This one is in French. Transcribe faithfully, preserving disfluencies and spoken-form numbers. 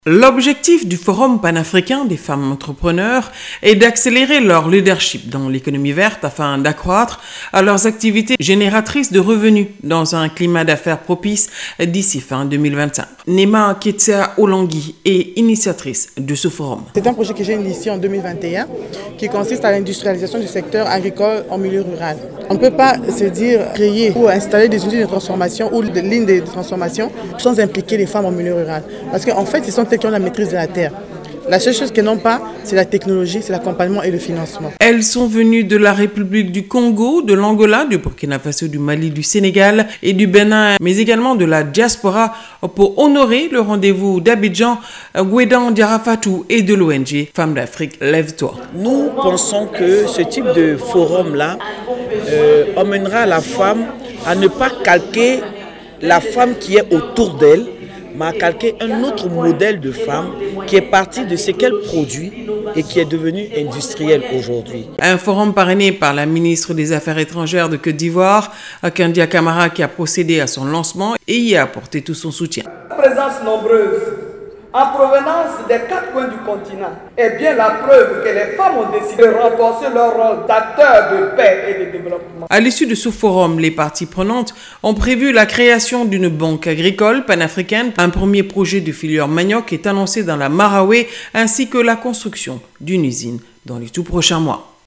L'objectif du Forum panafricain des femmes entrepreneurs est d'accélérer leur leadership dans l'économie verte afin d'accroître leurs activités génératrices de revenus dans un climat d'affaires propice d'ici fin deux mille vingt-cinq. Nema Ketsia Olangui est initiatrice de ce forum. C'est un projet que j'ai initié en deux mille vingt et un qui consiste à l'industrialisation du secteur agricole en milieu rural. On ne peut pas se dire créer ou installer des unités de transformation ou des lignes de transformation sans impliquer les femmes en milieu rural. Parce qu'en fait, ce sont elles qui ont la maîtrise de la terre. La seule chose qu'elles n'ont pas, c'est la technologie, c'est l'accompagnement et le financement. Elles sont venues de la République du Congo, de l'Angola, du Burkina Faso, du Mali, du Sénégal et du Bénin, mais également de la diaspora pour honorer le rendez-vous d'Abidjan, Gouédan Diarafatou et de l'O N G Femmes d'Afrique, Lève-toi. Nous pensons que ce type de forum-là euh, emmènera la femme à ne pas calquer la femme qui est autour d'elle, mais à calquer un autre modèle de femme qui est parti de ce qu'elle produit et qui est devenu industriel aujourd'hui. Un forum parrainé par la ministre des Affaires étrangères de Côte d'Ivoire, Kandia Camara, qui a procédé à son lancement et y a apporté tout son soutien. La présence nombreuse en provenance des quatre coins du continent est bien la preuve que les femmes ont décidé de renforcer leur rôle d'acteurs de paix et de développement. À l'issue de ce forum, les parties prenantes ont prévu la création d'une banque agricole panafricaine. Un premier projet de filière manioc est annoncé dans la Maraoué, ainsi que la construction d'une usine dans les tout prochains mois.